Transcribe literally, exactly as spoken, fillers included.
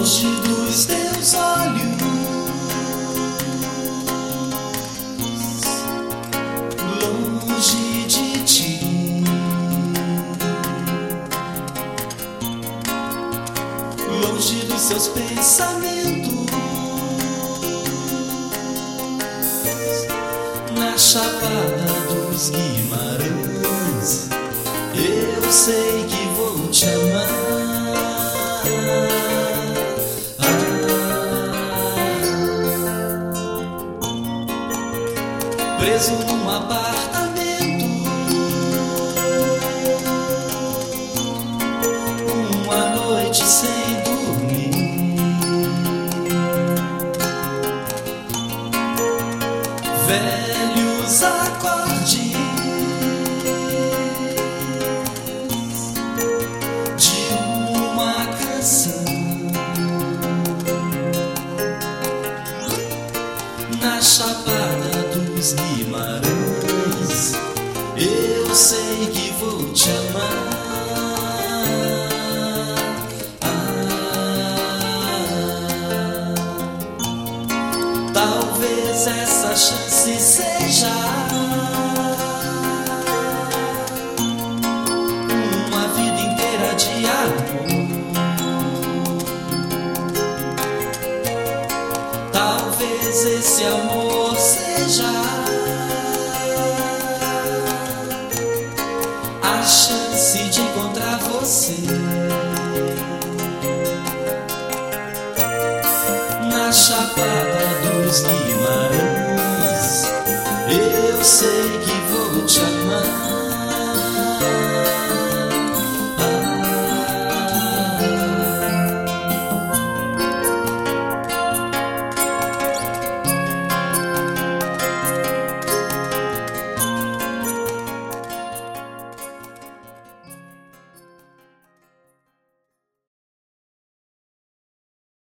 longe dos teus olhos, longe de ti, longe dos seus pensamentos, na Chapada dos Guimarães, eu sei que vou te amar. Preso num apartamento, uma noite sem dormir, velhos acordes de uma canção, na Chapada dos Guimarães, eu sei que vou te amar. Ah, talvez essa chance seja uma vida inteira de amor. Talvez esse amor seja a chance de encontrar você na Chapada dos Guimarães. Eu sei que vou te amar.